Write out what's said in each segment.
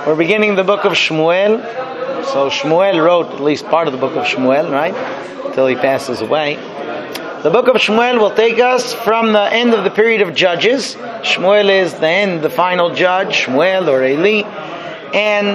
We're beginning the book of Shmuel. So Shmuel wrote at least part of the book of Shmuel, right? Until he passes away. The book of Shmuel will take us from the end of the period of Judges. Shmuel is the end, the final judge, Shmuel or Eli. And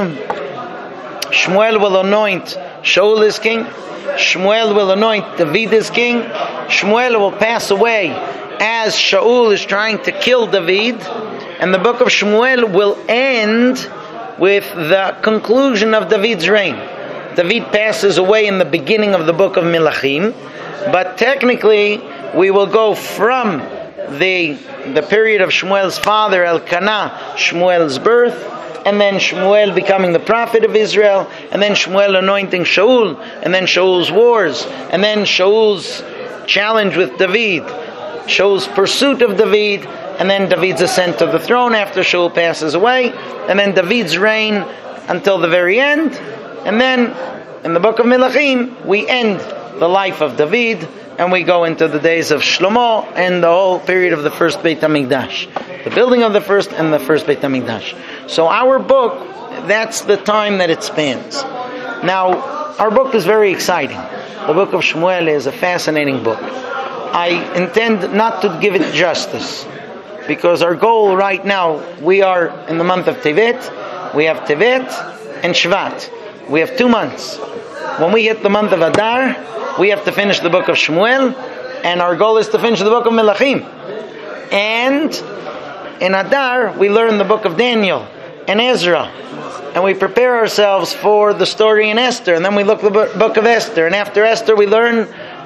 Shmuel will anoint Shaul as king. Shmuel will anoint David as king. Shmuel will pass away as Shaul is trying to kill David. And the book of Shmuel will end with the conclusion of David's reign. David passes away in the beginning of the book of Melachim, but technically we will go from the period of Shmuel's father Elkanah, Shmuel's birth, and then Shmuel becoming the prophet of Israel, and then Shmuel anointing Shaul, and then Shaul's wars, and then Shaul's challenge with David, Shaul's pursuit of David, and then David's ascent to the throne after Shaul passes away, and then David's reign until the very end. And then in the book of Melachim we end the life of David and we go into the days of Shlomo and the whole period of the first Beit HaMikdash, the building of the first and the first Beit HaMikdash. So our book, that's the time that it spans. Now our book is very exciting. The book of Shmuel is a fascinating book. I intend not to give it justice, because our goal right now, we are in the month of Tevet. We have Tevet and Shvat. We have 2 months. When we hit the month of Adar, we have to finish the book of Shmuel, and our goal is to finish the book of Melachim. And in Adar, we learn the book of Daniel and Ezra, and we prepare ourselves for the story in Esther, and then we look at the book of Esther, and after Esther we learn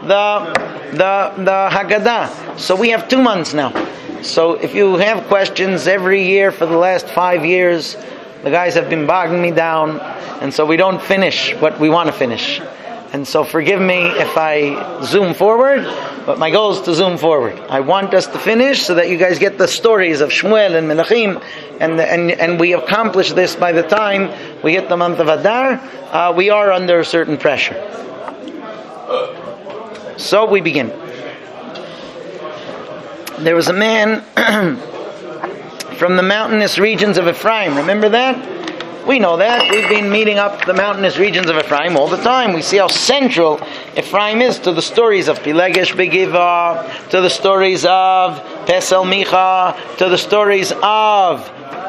the Haggadah. So we have 2 months now. So if you have questions every year for the last 5 years, the guys have been bogging me down, and so we don't finish what we want to finish. And so forgive me if I zoom forward, but my goal is to zoom forward. I want us to finish so that you guys get the stories of Shmuel and Melachim, and we accomplish this by the time we hit the month of Adar. We are under a certain pressure. So we begin. There was a man from the mountainous regions of Ephraim. Remember that? We know that. We've been meeting up the mountainous regions of Ephraim all the time. We see how central Ephraim is to the stories of Pilegesh Begiva, to the stories of Pesel Micha, to the stories of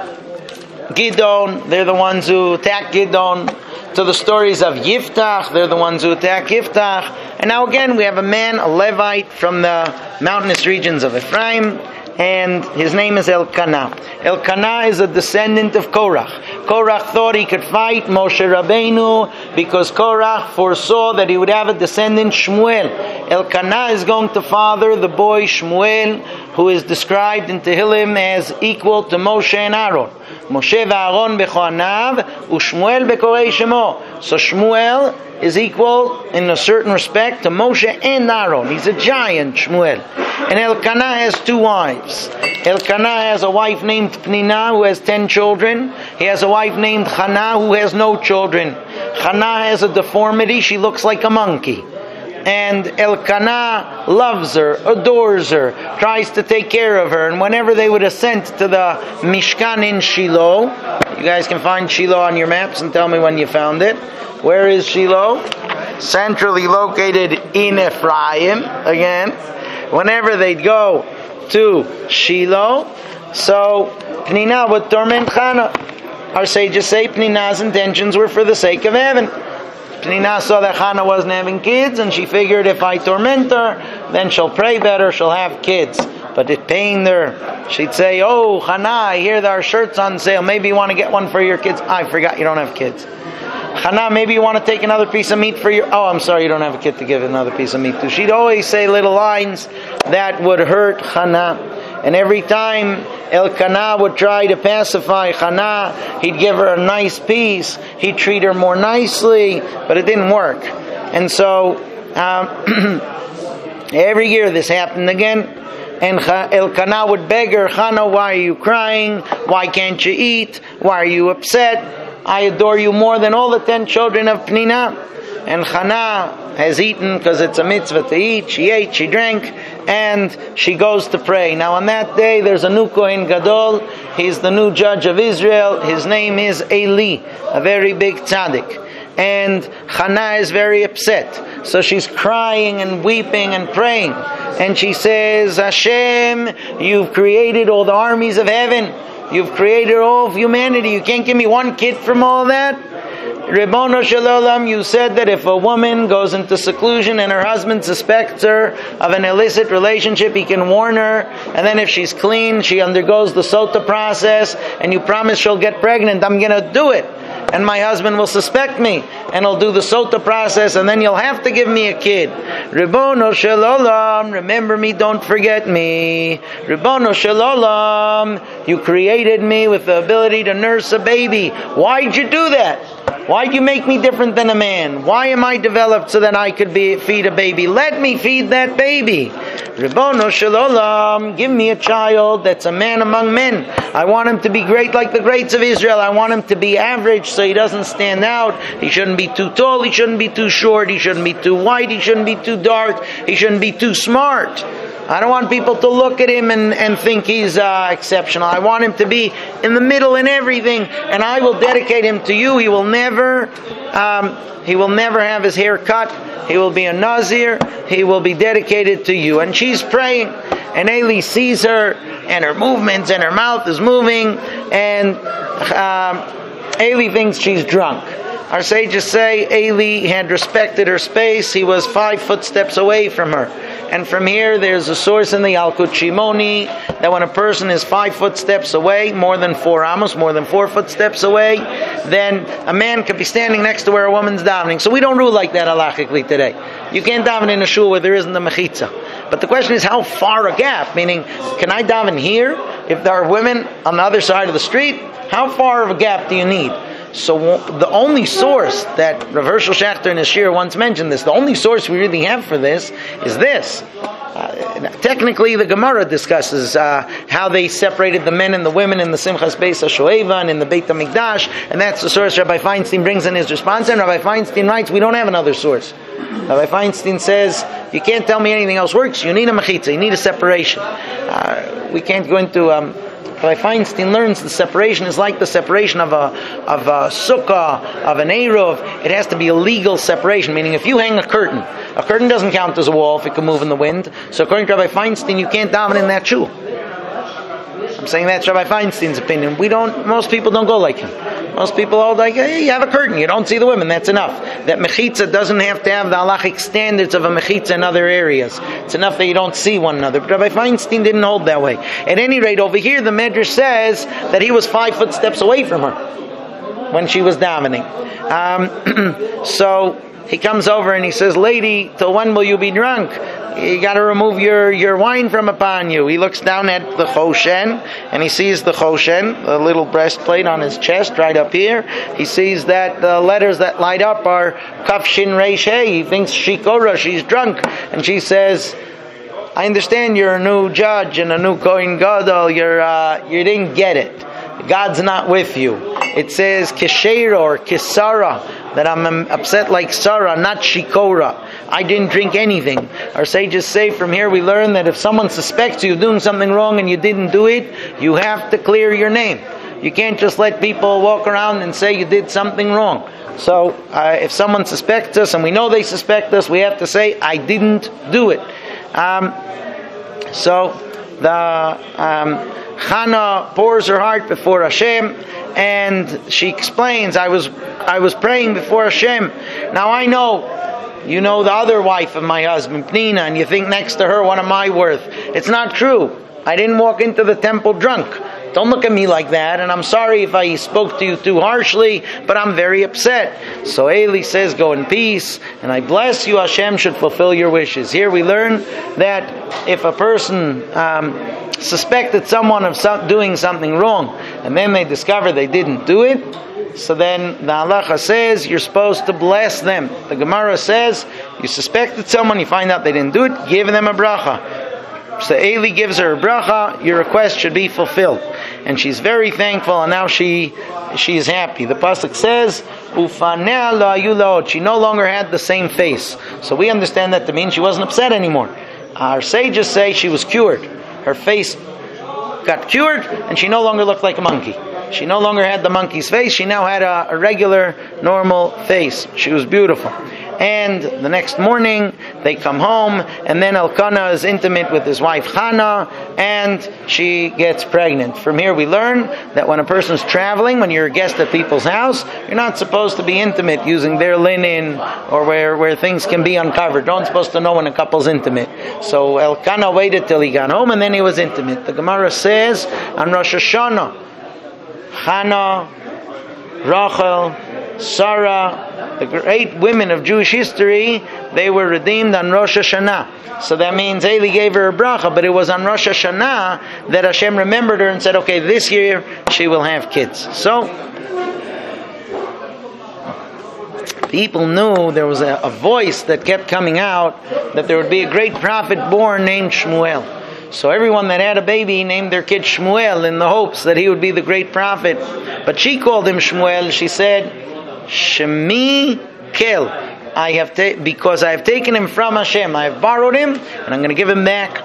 Gidon. They're the ones who attack Gidon. To the stories of Yiftach. They're the ones who attack Yiftach. And now again we have a man, a Levite from the mountainous regions of Ephraim, and his name is Elkanah. Elkanah is a descendant of Korach. Korach thought he could fight Moshe Rabbeinu because Korach foresaw that he would have a descendant, Shmuel. Elkanah is going to father the boy Shmuel, who is described in Tehillim as equal to Moshe and Aaron. Moshe v'Aaron b'choanav, u'Shmuel b'korei shemo. So Shmuel is equal in a certain respect to Moshe and Aaron. He's a giant, Shmuel. And Elkanah has 2 wives. Elkanah has a wife named Pnina who has 10 children. He has a wife named Hannah who has no children. Hannah has a deformity. She looks like a monkey. And Elkanah loves her, adores her, tries to take care of her. And whenever they would ascend to the Mishkan in Shiloh, you guys can find Shiloh on your maps and tell me when you found it. Where is Shiloh? Centrally located in Ephraim. Again, whenever they'd go to Shiloh, so Pnina would torment Hannah. Our sages say Pnina's intentions were for the sake of heaven. Pnina saw that Hannah wasn't having kids, and she figured if I torment her, then she'll pray better, she'll have kids. But it pained her. She'd say, "Oh, Hannah, I hear there are shirts on sale. Maybe you want to get one for your kids." I forgot you don't have kids. Hannah, maybe you want to take another piece of meat for your... Oh, I'm sorry, you don't have a kid to give another piece of meat to. She'd always say little lines that would hurt Hannah. And every time Elkanah would try to pacify Hannah, he'd give her a nice piece. He'd treat her more nicely, but it didn't work. And so every year this happened again. And Elkanah would beg her, "Hannah, why are you crying? Why can't you eat? Why are you upset? I adore you more than all the 10 children of Pnina." And Hannah has eaten because it's a mitzvah to eat. She ate, she drank, and she goes to pray. Now on that day, there's a new Kohen Gadol. He's the new judge of Israel. His name is Eli, a very big tzaddik. And Hannah is very upset. So she's crying and weeping and praying. And she says, Hashem, you've created all the armies of heaven. You've created all of humanity. You can't give me one kid from all that? Ribono shel olam, you said that if a woman goes into seclusion and her husband suspects her of an illicit relationship, he can warn her, and then if she's clean, she undergoes the sota process, and you promise she'll get pregnant. I'm going to do it. And my husband will suspect me, and he'll do the sota process, and then you'll have to give me a kid. Ribono shel olam, remember me, don't forget me. Ribono shel olam, you created me with the ability to nurse a baby. Why'd you do that? Why'd you make me different than a man? Why am I developed so that I could feed a baby? Let me feed that baby. Ribono shel olam, give me a child that's a man among men. I want him to be great like the greats of Israel. I want him to be average so he doesn't stand out. He shouldn't be too tall. He shouldn't be too short. He shouldn't be too white. He shouldn't be too dark. He shouldn't be too smart. I don't want people to look at him and think he's exceptional. I want him to be in the middle in everything, and I will dedicate him to you. He will never have his hair cut. He will be a Nazir. He will be dedicated to you. And she's praying, and Eli sees her, and her movements, and her mouth is moving, and Eli thinks she's drunk. Our sages say Eli had respected her space. He was 5 footsteps away from her. And from here, there's a source in the Yalkut Shimoni that when a person is 5 footsteps away, more than 4 amos, more than 4 footsteps away, then a man could be standing next to where a woman's davening. So we don't rule like that halachically today. You can't daven in a shul where there isn't a mechitza. But the question is, how far a gap? Meaning, can I daven here if there are women on the other side of the street? How far of a gap do you need? So the only source that Rav Hershel Schachter in his shir once mentioned this, the only source we really have for this is this. Technically, the Gemara discusses how they separated the men and the women in the Simchas Beis HaShoeva and in the Beit HaMikdash, and that's the source Rabbi Feinstein brings in his response, and Rabbi Feinstein writes, we don't have another source. Rabbi Feinstein says, you can't tell me anything else works, you need a mechitza, you need a separation. We can't go into... Rabbi Feinstein learns the separation is like the separation of a sukkah, of an eruv. It has to be a legal separation, meaning if you hang a curtain doesn't count as a wall if it can move in the wind. So according to Rabbi Feinstein, you can't daven in that shul. I'm saying that's Rabbi Feinstein's opinion. Most people don't go like him. Most people hold like, hey, you have a curtain, you don't see the women, that's enough. That mechitza doesn't have to have the halachic standards of a mechitza in other areas. It's enough that you don't see one another. But Rabbi Feinstein didn't hold that way. At any rate, over here, the Medrash says that he was 5 footsteps away from her when she was davening. So he comes over and he says, lady, till when will you be drunk? You got to remove your wine from upon you. He looks down at the Choshen, and he sees the Choshen, the little breastplate on his chest right up here. He sees that the letters that light up are Kaf Shin Reish He. He thinks Shikora, she's drunk. And she says, I understand you're a new judge and a new Kohen Gadol. You didn't get it. God's not with you. It says Kesher or Kesara, that I'm upset like Sarah, not Shikora. I didn't drink anything. Our sages say from here we learn that if someone suspects you doing something wrong and you didn't do it, you have to clear your name. You can't just let people walk around and say you did something wrong. So if someone suspects us and we know they suspect us, we have to say, I didn't do it. So the Chana pours her heart before Hashem, and she explains, I was praying before Hashem. Now I know, you know the other wife of my husband, Pnina, and you think next to her, what am I worth? It's not true. I didn't walk into the temple drunk. Don't look at me like that, and I'm sorry if I spoke to you too harshly, but I'm very upset. So Eli says, go in peace, and I bless you, Hashem should fulfill your wishes. Here we learn that if a person suspected someone of doing something wrong, and then they discover they didn't do it, so then the halacha says you're supposed to bless them. The Gemara says you suspected someone, you find out they didn't do it, give them a bracha. So Eli gives her a bracha, your request should be fulfilled. And she's very thankful, and now she is happy. The pasuk says, Ufanea lo ayu laot. She no longer had the same face. So we understand that to mean she wasn't upset anymore. our sages say she was cured. Her face got cured, and she no longer looked like a monkey. She no longer had the monkey's face. She now had a regular, normal face. She was beautiful. And the next morning, they come home, and then Elkanah is intimate with his wife Hannah, and she gets pregnant. From here we learn that when a person's traveling, when you're a guest at people's house, you're not supposed to be intimate using their linen or where things can be uncovered. You're not supposed to know when a couple's intimate. So Elkanah waited till he got home, and then he was intimate. The Gemara says on Rosh Hashanah, Hannah, Rachel, Sarah, the great women of Jewish history, they were redeemed on Rosh Hashanah. So that means Eli gave her a bracha, but it was on Rosh Hashanah that Hashem remembered her and said, okay, this year she will have kids. So people knew there was a voice that kept coming out that there would be a great prophet born named Shmuel. So everyone that had a baby named their kid Shmuel in the hopes that he would be the great prophet. But she called him Shmuel. She said, Shemi Kel. Because I have taken him from Hashem. I have borrowed him, and I'm going to give him back.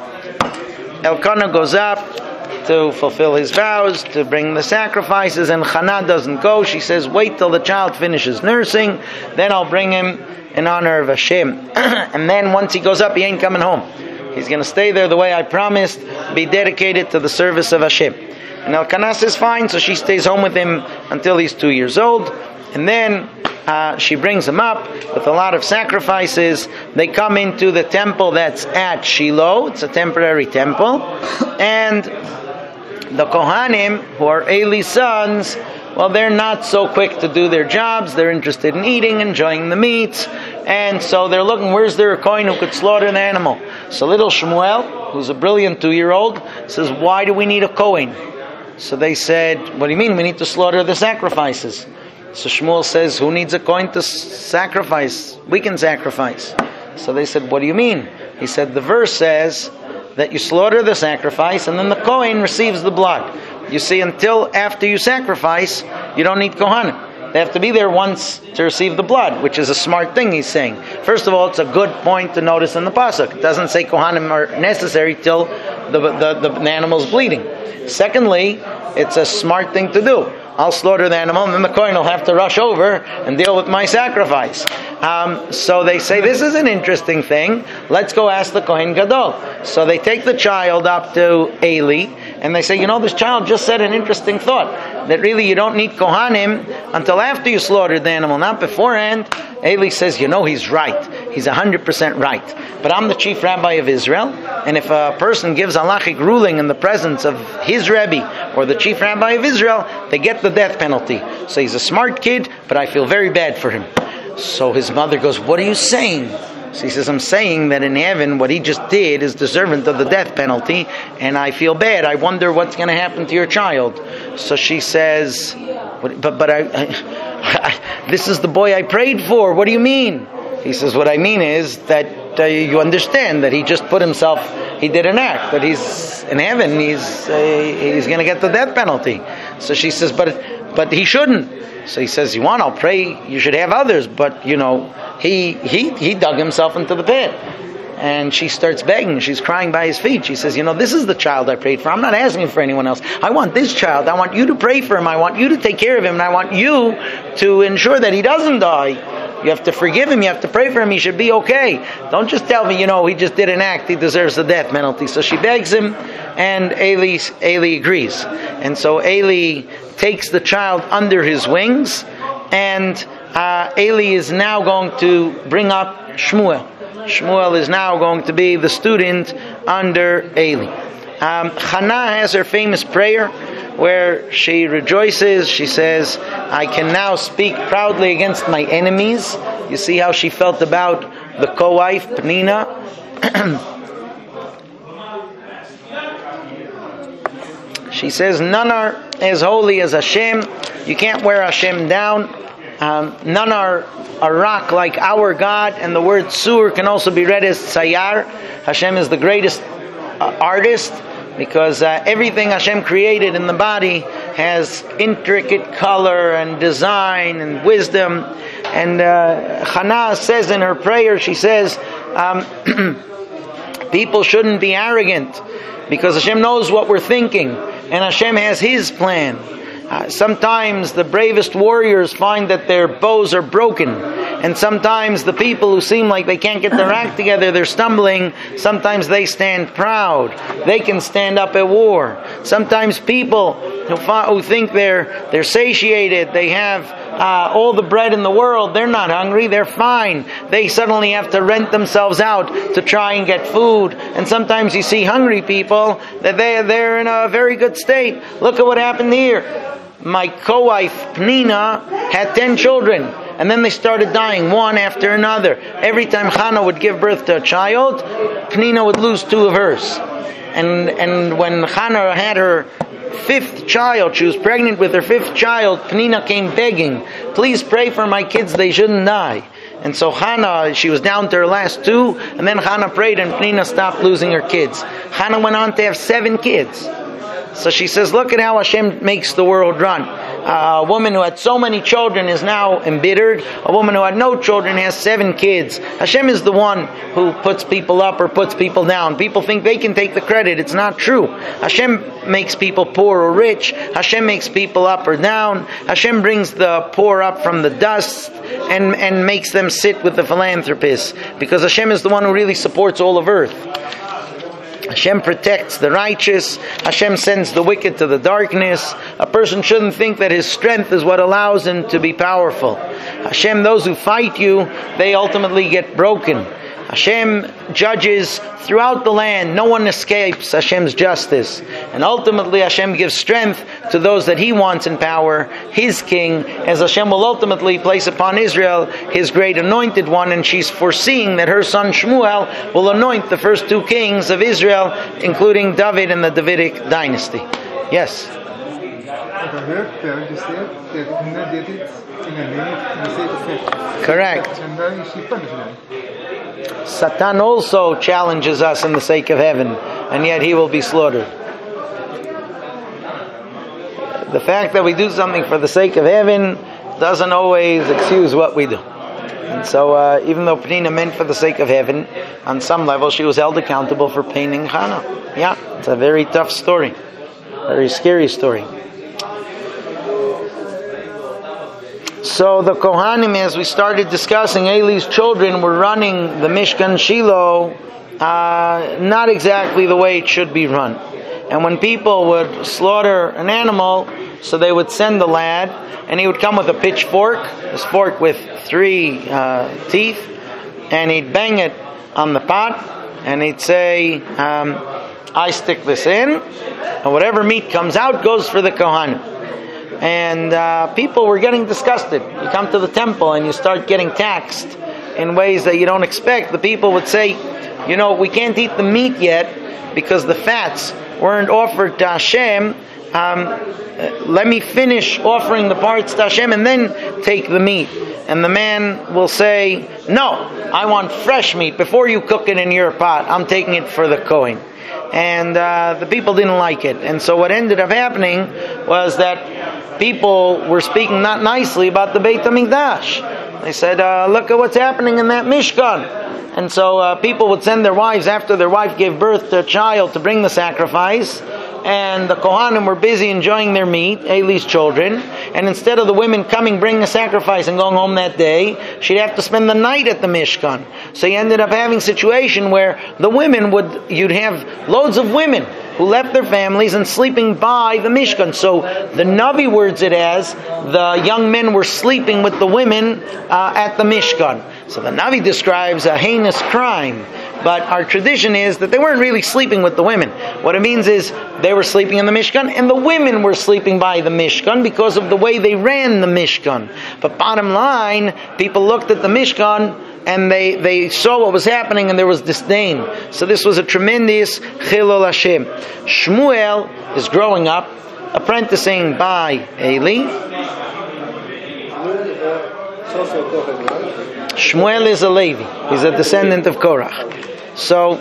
Elkanah goes up to fulfill his vows, to bring the sacrifices, and Hannah doesn't go. She says, wait till the child finishes nursing, then I'll bring him in honor of Hashem. And then once he goes up, he ain't coming home. He's going to stay there the way I promised, be dedicated to the service of Hashem. And Elkanah says fine, so she stays home with him until he's 2 years old. And then she brings him up with a lot of sacrifices. They come into the temple that's at Shiloh. It's a temporary temple. And the Kohanim, who are Eli's sons, well, they're not so quick to do their jobs. They're interested in eating, enjoying the meats. And so they're looking, where's there a Kohen who could slaughter an animal? So little Shmuel, who's a brilliant 2-year-old, says, why do we need a Kohen? So they said, what do you mean? We need to slaughter the sacrifices. So Shmuel says, who needs a Kohen to sacrifice? We can sacrifice. So they said, what do you mean? He said, the verse says that you slaughter the sacrifice and then the Kohen receives the blood. You see, until after you sacrifice, you don't need Kohanim. They have to be there once to receive the blood, which is a smart thing he's saying. First of all, it's a good point to notice in the pasuk. It doesn't say Kohanim are necessary till the animal's bleeding. Secondly, it's a smart thing to do. I'll slaughter the animal, and then the Kohen will have to rush over and deal with my sacrifice. So they say, this is an interesting thing. Let's go ask the Kohen Gadol. So they take the child up to Eli, and they say, this child just said an interesting thought, that really you don't need Kohanim until after you slaughtered the animal, not beforehand. Eli says, he's right. He's 100% right. But I'm the chief rabbi of Israel, and if a person gives halachic ruling in the presence of his Rebbe or the chief rabbi of Israel, they get the death penalty. So he's a smart kid, but I feel very bad for him. So his mother goes, what are you saying? So he says, I'm saying that in heaven what he just did is deserving of the death penalty, and I feel bad. I wonder what's going to happen to your child. So she says, but I this is the boy I prayed for. What do you mean? He says, what I mean is that you understand that he just put himself, he did an act, that he's in heaven, he's going to get the death penalty. So she says, but he shouldn't. So he says, you want, I'll pray, you should have others, but he dug himself into the pit. And she starts begging, she's crying by his feet. She says, this is the child I prayed for. I'm not asking for anyone else. I want this child. I want you to pray for him. I want you to take care of him. And I want you to ensure that he doesn't die. You have to forgive him. You have to pray for him. He should be okay. Don't just tell me, he just did an act. He deserves the death penalty. So she begs him, and Eli agrees. And so Eli takes the child under his wings, and Eli is now going to bring up Shmuel. Shmuel is now going to be the student under Eli. Hannah has her famous prayer where she rejoices. She says, I can now speak proudly against my enemies. You see how she felt about the co-wife, Penina. She says, none are as holy as Hashem. You can't wear Hashem down. None are a rock like our God. And the word sur can also be read as tzayar. Hashem is the greatest artist, because everything Hashem created in the body has intricate color and design and wisdom. And Hannah says in her prayer, she says, People shouldn't be arrogant, because Hashem knows what we're thinking, and Hashem has His plan. Sometimes the bravest warriors find that their bows are broken, and sometimes the people who seem like they can't get their act together, they're stumbling, sometimes they stand proud. They can stand up at war. Sometimes people who think they're satiated, they have all the bread in the world, they're not hungry, they're fine. They suddenly have to rent themselves out to try and get food. And sometimes you see hungry people that they're in a very good state. Look at what happened here. My co-wife Pnina had 10 children, and then they started dying one after another. Every time Hannah would give birth to a child, Pnina would lose 2 of hers. And when Hannah had her 5th child, she was pregnant with her 5th child, Pnina came begging, please pray for my kids, they shouldn't die. And so Hannah, she was down to her last 2, and then Hannah prayed and Pnina stopped losing her kids. Hannah went on to have 7 kids. So she says, look at how Hashem makes the world run. A woman who had so many children is now embittered. A woman who had no children has 7 kids. Hashem is the one who puts people up or puts people down. People think they can take the credit. It's not true. Hashem makes people poor or rich. Hashem makes people up or down. Hashem brings the poor up from the dust and makes them sit with the philanthropists. Because Hashem is the one who really supports all of earth. Hashem protects the righteous. Hashem sends the wicked to the darkness. A person shouldn't think that his strength is what allows him to be powerful. Hashem, those who fight you, they ultimately get broken. Hashem judges throughout the land. No one escapes Hashem's justice. And ultimately Hashem gives strength to those that He wants in power, His king, as Hashem will ultimately place upon Israel His great anointed one, and she's foreseeing that her son Shmuel will anoint the first 2 kings of Israel, including David and the Davidic dynasty. Yes? Correct. Satan also challenges us in the sake of heaven, and yet he will be slaughtered. The fact that we do something for the sake of heaven doesn't always excuse what we do. And so even though Pnina meant for the sake of heaven, on some level she was held accountable for paining Hannah. Yeah, it's a very tough story. Very scary story. So the Kohanim, as we started discussing, Eli's children were running the Mishkan Shiloh not exactly the way it should be run. And when people would slaughter an animal, so they would send the lad, and he would come with a pitchfork, this fork with 3 teeth, and he'd bang it on the pot, and he'd say, I stick this in, and whatever meat comes out goes for the Kohanim. And people were getting disgusted. You come to the temple and you start getting taxed in ways that you don't expect. The people would say, we can't eat the meat yet because the fats weren't offered to Hashem. Let me finish offering the parts to Hashem and then take the meat. And the man will say, no, I want fresh meat. Before you cook it in your pot, I'm taking it for the Kohen. And the people didn't like it. And so what ended up happening was that people were speaking not nicely about the Beit HaMikdash. They said, look at what's happening in that Mishkan. And so people would send their wives after their wife gave birth to a child to bring the sacrifice. And the Kohanim were busy enjoying their meat, Eli's children. And instead of the women coming, bringing a sacrifice and going home that day, she'd have to spend the night at the Mishkan. So you ended up having a situation where the women you'd have loads of women who left their families and sleeping by the Mishkan. So the Navi words it as, the young men were sleeping with the women at the Mishkan. So the Navi describes a heinous crime. But our tradition is that they weren't really sleeping with the women. What it means is they were sleeping in the Mishkan and the women were sleeping by the Mishkan because of the way they ran the Mishkan. But bottom line, people looked at the Mishkan and they saw what was happening and there was disdain. So this was a tremendous Chilul Hashem. Shmuel is growing up, apprenticing by Eli. Shmuel is a Levi. He's a descendant of Korach. So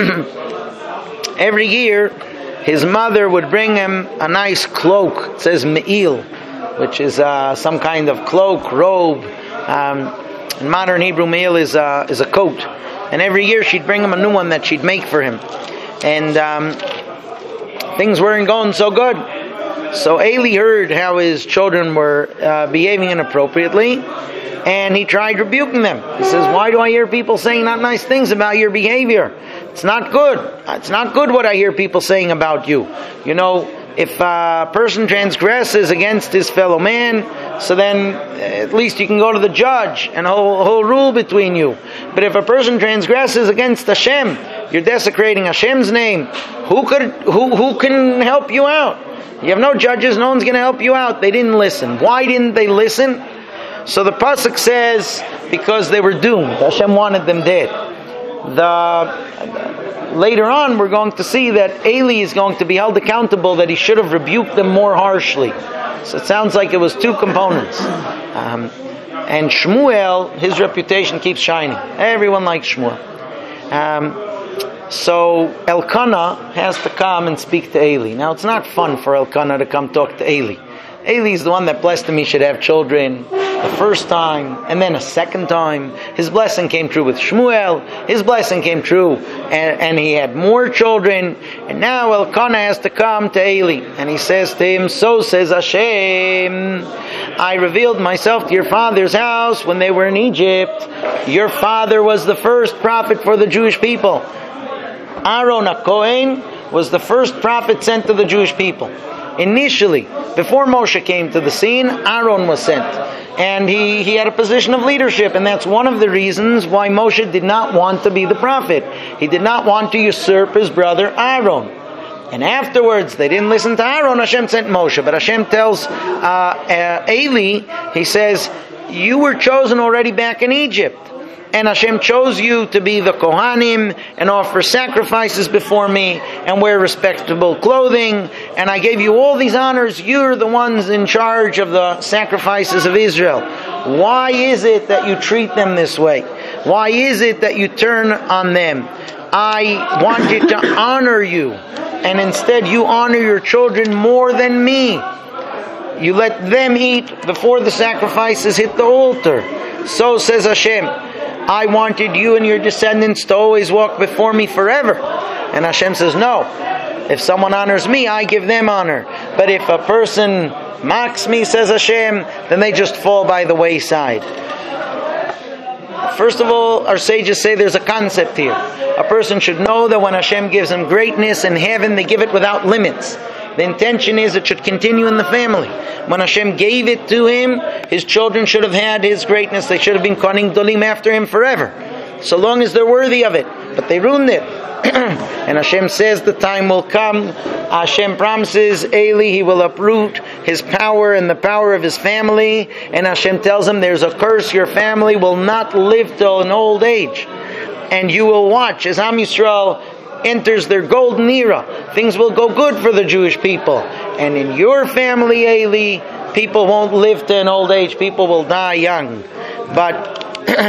every year his mother would bring him a nice cloak. It says me'il, which is some kind of cloak, robe. In modern Hebrew, me'il is a coat. and every year she'd bring him a new one that she'd make for him. And things weren't going so good. So Eli heard how his children were behaving inappropriately, and he tried rebuking them. He says, why do I hear people saying not nice things about your behavior? It's not good. It's not good what I hear people saying about you. You know, if a person transgresses against his fellow man, so then at least you can go to the judge and whole rule between you. But if a person transgresses against Hashem, you're desecrating Hashem's name. Who can help you out? You have no judges, no one's going to help you out. They didn't listen. Why didn't they listen? So the pasuk says, because they were doomed. Hashem wanted them dead. Later on, we're going to see that Eli is going to be held accountable, that he should have rebuked them more harshly. So it sounds like it was two components. And Shmuel, his reputation keeps shining. Everyone likes Shmuel. So Elkanah has to come and speak to Eli. Now it's not fun for Elkanah to come talk to Eli. Eli's the one that blessed him he should have children the first time, and then a second time. His blessing came true with Shmuel. His blessing came true, and he had more children. And now Elkanah has to come to Eli, and he says to him, so says Hashem, I revealed myself to your father's house when they were in Egypt. Your father was the first prophet for the Jewish people. Aaron HaKohen was the first prophet sent to the Jewish people. Initially, before Moshe came to the scene, Aaron was sent. And he had a position of leadership, and that's one of the reasons why Moshe did not want to be the prophet. He did not want to usurp his brother Aaron. And afterwards, they didn't listen to Aaron, Hashem sent Moshe. But Hashem tells Eli, he says, you were chosen already back in Egypt. And Hashem chose you to be the Kohanim and offer sacrifices before me and wear respectable clothing. And I gave you all these honors. You're the ones in charge of the sacrifices of Israel. Why is it that you treat them this way? Why is it that you turn on them? I wanted to honor you, and instead you honor your children more than me. You let them eat before the sacrifices hit the altar. So says Hashem, I wanted you and your descendants to always walk before me forever. And Hashem says, no. If someone honors me, I give them honor. But if a person mocks me, says Hashem, then they just fall by the wayside. First of all, our sages say there's a concept here. A person should know that when Hashem gives him greatness in heaven, they give it without limits. The intention is it should continue in the family. When Hashem gave it to him, his children should have had his greatness. They should have been Kohanim Gedolim after him forever, so long as they're worthy of it. But they ruined it. And Hashem says the time will come. Hashem promises Eli he will uproot his power and the power of his family. And Hashem tells him there's a curse. Your family will not live till an old age. And you will watch as Am Yisrael enters their golden era. Things will go good for the Jewish people. And in your family, Eli, people won't live to an old age. People will die young. But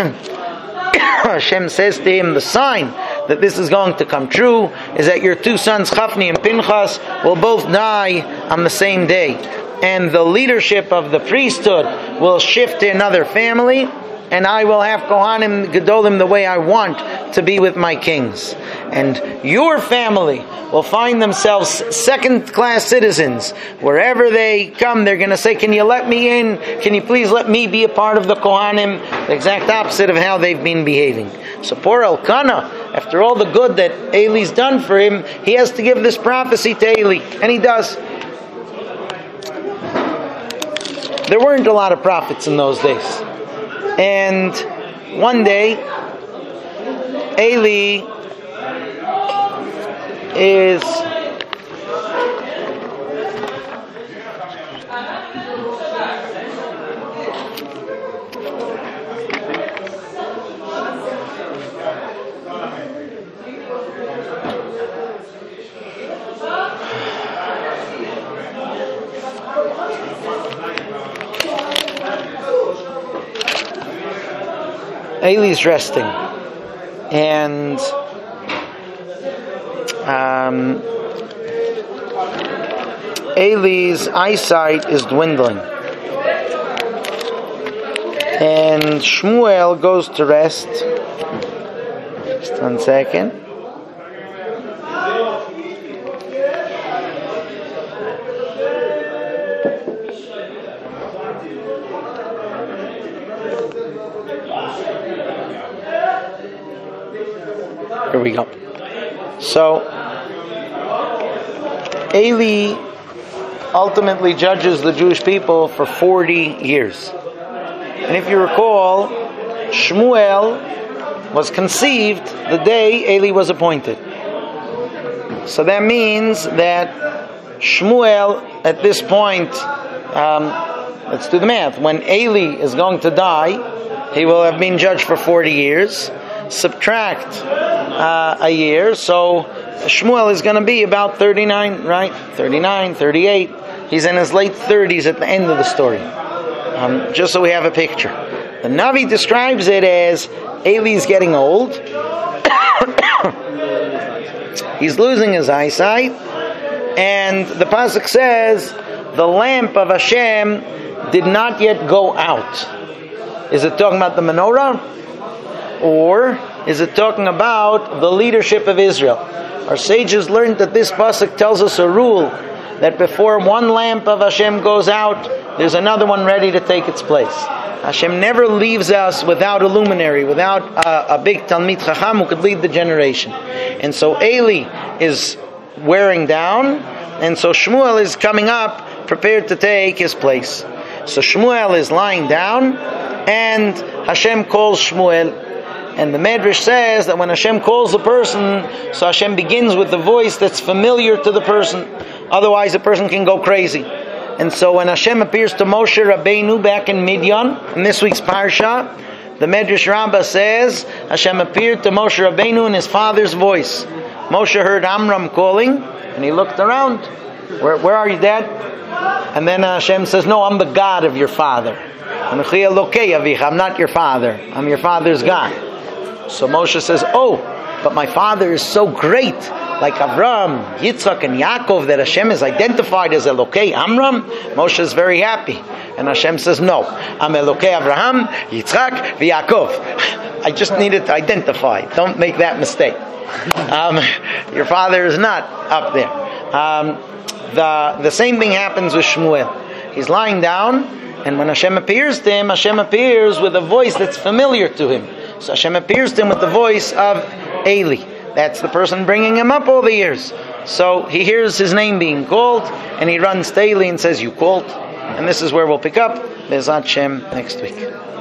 Hashem says to him, the sign that this is going to come true is that your two sons, Chafni and Pinchas, will both die on the same day. And the leadership of the priesthood will shift to another family, and I will have Kohanim Gedolim the way I want to be with my kings. And your family will find themselves second-class citizens. Wherever they come, they're going to say, can you let me in? Can you please let me be a part of the Kohanim? The exact opposite of how they've been behaving. So poor Elkanah, after all the good that Eli's done for him, he has to give this prophecy to Eli. And he does. There weren't a lot of prophets in those days. And one day, Eli is Eli's resting, and Eli's eyesight is dwindling, and Shmuel goes to rest, 1 second. Here we go. So, Eli ultimately judges the Jewish people for 40 years. And if you recall, Shmuel was conceived the day Eli was appointed. So that means that Shmuel, at this point, let's do the math. When Eli is going to die, he will have been judged for 40 years. Subtract a year, so Shmuel is going to be about 39, right? 39, 38. He's in his late 30s at the end of the story. Just so we have a picture. The Navi describes it as Eli's getting old. He's losing his eyesight. And the pasuk says, the lamp of Hashem did not yet go out. Is it talking about the menorah? Or is it talking about the leadership of Israel? Our sages learned that this pasuk tells us a rule that before one lamp of Hashem goes out, there's another one ready to take its place. Hashem never leaves us without a luminary, without a big Talmid Chacham who could lead the generation. And so Eli is wearing down, and so Shmuel is coming up, prepared to take his place. So Shmuel is lying down, and Hashem calls Shmuel. And the Medrash says that when Hashem calls a person, so Hashem begins with the voice that's familiar to the person. Otherwise, the person can go crazy. And so when Hashem appears to Moshe Rabbeinu back in Midian, in this week's Parsha, the Medrash Rabbah says, Hashem appeared to Moshe Rabbeinu in his father's voice. Moshe heard Amram calling, and he looked around. Where are you, Dad? And then Hashem says, no, I'm the God of your father. I'm not your father. I'm your father's God. So Moshe says, oh, but my father is so great, like Avram, Yitzchak, and Yaakov, that Hashem is identified as Elokei Amram. Moshe is very happy. And Hashem says, no, I'm Elokei Avraham, Yitzchak, Yaakov. I just needed to identify. Don't make that mistake. Your father is not up there. The same thing happens with Shmuel. He's lying down, and when Hashem appears to him, Hashem appears with a voice that's familiar to him. So Hashem appears to him with the voice of Eli. That's the person bringing him up all the years. So he hears his name being called, and he runs to Eli and says, you called. And this is where we'll pick up Be'ezrat Hashem next week.